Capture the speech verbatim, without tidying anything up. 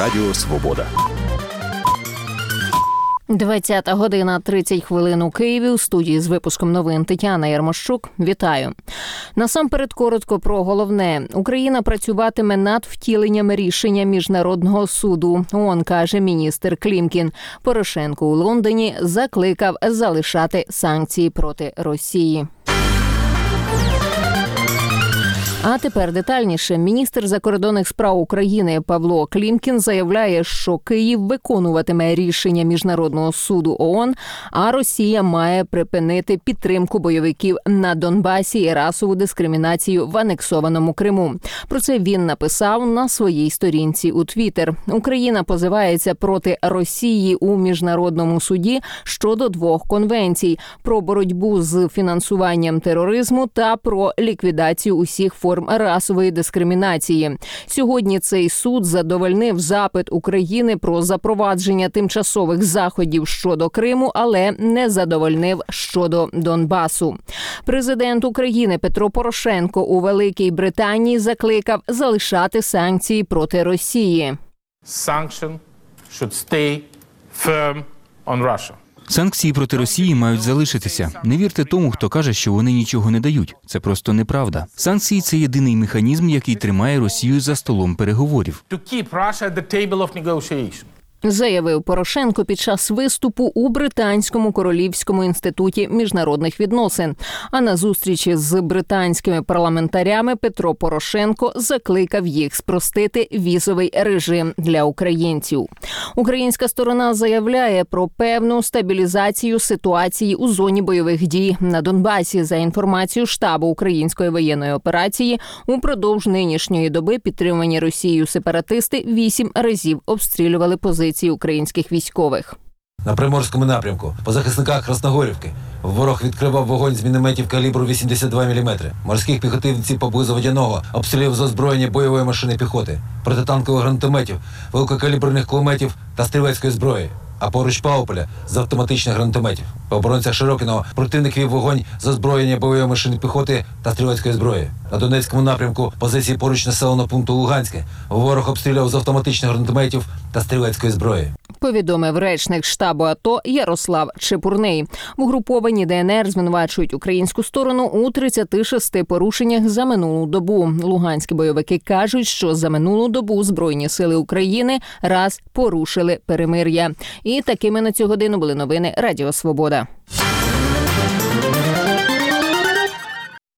Радіо Свобода. двадцята година тридцять хвилин у Києві. У студії з випуском новин Тетяна Ярмощук. Вітаю. Насамперед коротко про головне. Україна працюватиме над втіленням рішення Міжнародного суду. ООН, каже міністр Клімкін. Порошенко у Лондоні закликав залишати санкції проти Росії. А тепер детальніше. Міністр закордонних справ України Павло Клімкін заявляє, що Київ виконуватиме рішення Міжнародного суду ООН, а Росія має припинити підтримку бойовиків на Донбасі і расову дискримінацію в анексованому Криму. Про це він написав на своїй сторінці у Твіттер. Україна позивається проти Росії у Міжнародному суді щодо двох конвенцій – про боротьбу з фінансуванням тероризму та про ліквідацію усіх форм расової дискримінації. Сьогодні цей суд задовольнив запит України про запровадження тимчасових заходів щодо Криму, але не задовольнив щодо Донбасу. Президент України Петро Порошенко у Великій Британії закликав залишати санкції проти Росії. Sanctions should stay firm on Russia. Санкції проти Росії мають залишитися. Не вірте тому, хто каже, що вони нічого не дають. Це просто неправда. Санкції – це єдиний механізм, який тримає Росію за столом переговорів. To keep Russia at the table of negotiation. Заявив Порошенко під час виступу у Британському Королівському інституті міжнародних відносин. А на зустрічі з британськими парламентарями Петро Порошенко закликав їх спростити візовий режим для українців. Українська сторона заявляє про певну стабілізацію ситуації у зоні бойових дій на Донбасі. За інформацією штабу української воєнної операції, упродовж нинішньої доби підтримані Росією сепаратисти вісім разів обстрілювали позиції українських військових. На Приморському напрямку, по захисниках Красногорівки, ворог відкривав вогонь з мінометів калібру вісімдесят два міліметри. Морських піхотинців поблизу Водяного обстрілів з озброєння бойової машини піхоти, протитанкових гранатометів, великокаліберних кулеметів та стрілецької зброї. А поруч Павлополя з автоматичних гранатометів. По оборонцях Широкиного противник вів вогонь з озброєння бойової машини піхоти та стрілецької зброї. На Донецькому напрямку позиції поруч населеного пункту Луганське ворог обстрілював з автоматичних гранатометів та стрілецької зброї. Повідомив речник штабу АТО Ярослав Чепурний. В угрупованні ДНР звинувачують українську сторону у тридцяти шести порушеннях за минулу добу. Луганські бойовики кажуть, що за минулу добу Збройні сили України раз порушили перемир'я. І такими на цю годину були новини Радіо Свобода.